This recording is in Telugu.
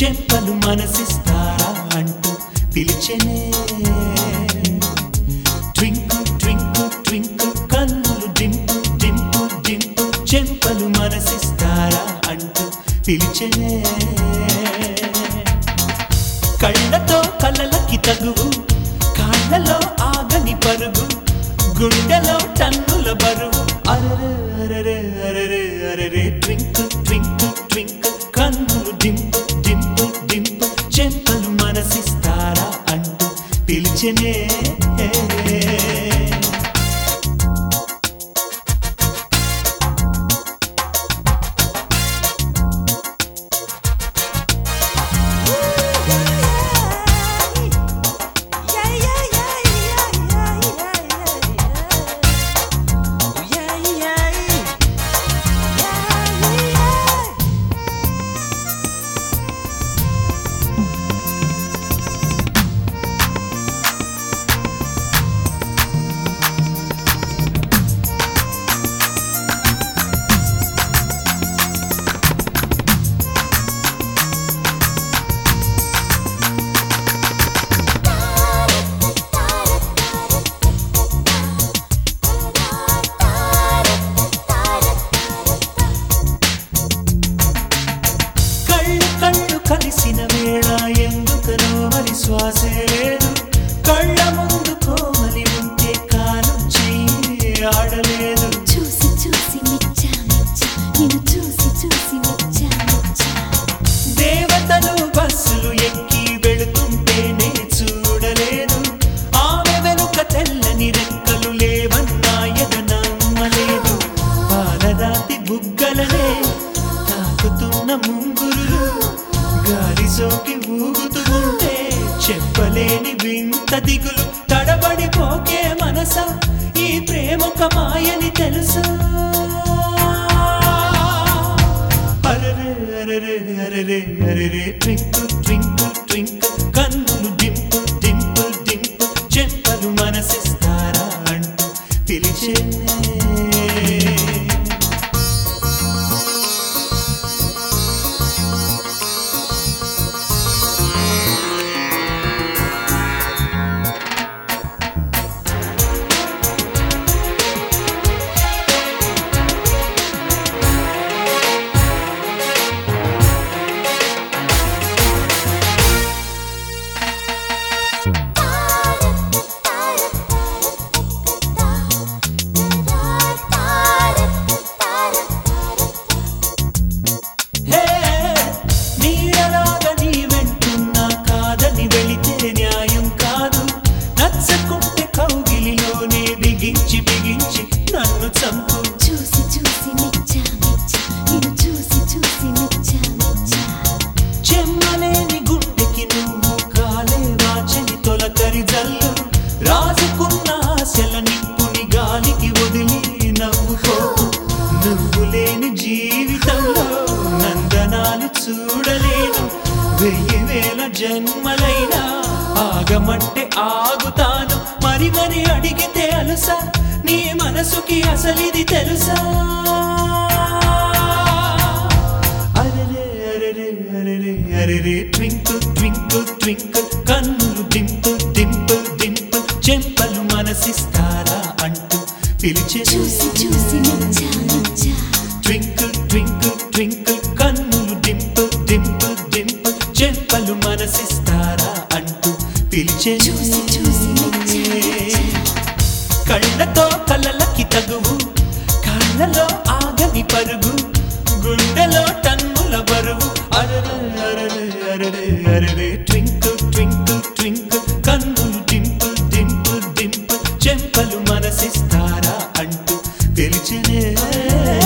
చెంపలు మనసిస్తారా అంటూ పిలిచెనే. ట్వింకిల్ ట్వింకిల్ ట్వింకిల్ కన్నులు డింపు డింపు డింపు చెంపలు మనసిస్తారా అంటూ పిలిచెనే. కళ్ళతో కళ్ళలకి తగువు, కాళ్ళలో ఆగని పరుగు, గుండెలో టన్నుల బరువు. అరరే అరరే అరరే అరరే ట్వింకిల్ ట్వింకిల్ ట్వింకిల్ కన్నులు డింపు డింపు డింపు చెంపలు మనసిస్తారా అంటూ పిలిచెనే. కలిసిన వేళ ఎందుకనో మరి శ్వాసే లేదు. కళ్ళ ముందు కోమలి ఉంటే కాలం చెయ్యి ఆడలేదు. చూసి చూసి మెచ్చా మెచ్చా నిన్ను చూసి చూసి మెచ్చా మెచ్చా. దేవతలు బస్సులు ఎక్కి వెళుతుంటేనే చూడలేదు. ఆమె వెనుక తెల్లని రెక్కలు లేవన్నా ఎద నమ్మలేదు. పాలరాతి బుగ్గలనే తాకుతున్న ముంగురులు గాలి సోకి ఊగుతూ ఉంటే చెప్పలేని వింత దిగులు. తడబడిపోకే మనసా, ఈ ప్రేమొక మాయని తెలుసా? అరరే అరరే అరరే అరరే ట్వింకిల్ ట్వింకిల్ ట్వింకిల్ కన్నులు డింపు డింపు డింపు చెంపలు మనసిస్తారా అంటూ పిలిచెనే. బిగించి బిగించి నన్ను చంపు. చూసి చూసి మెచ్చా మెచ్చా నిన్ను చూసి చూసి మెచ్చా మెచ్చా. చెమ్మలేని గుండెకి నువ్వు కాలే వాచని తొలకరి జల్లు. రాజుకున్న ఆశల నిప్పుని గాలికి వదిలి నవ్వుకోకు. నువ్వు లేని జీవితంలో నందనాలు చూడలేను. 1000 జన్మలైనా ఆగమంటే ఆగుతాను. మరి మరి అడిగితే అలుసా, నీ మనసుకి అసలిది తెలుసా? అరరే అరరే అరరే అరరే ట్వింకిల్ ట్వింకిల్ ట్వింకిల్ కన్నులు డింపు డింపు డింపు చెంపలు మనసిస్తారా అంటూ పిలిచెనే. చూసి చూసి మెచ్చా మెచ్చా. ట్వింకిల్ ట్వింకిల్ ట్వింకిల్ కన్నులు డింపు డింపు డింపు చెంపలు మనసిస్తారా అంటూ పిలిచెనే. చూసి చూసి మెచ్చా మెచ్చా. కళ్ళతో కళ్ళలకి తగువు, కాళ్ళలో ఆగని పరుగు, గుండెలో టన్నుల బరువు. అరరే అరరే అరరే అరరే ట్వింకిల్ ట్వింకిల్ ట్వింకిల్ కన్నులు డింపు డింపు డింపు చెంపలు మనసిస్తారా అంటూ పిలిచెనే.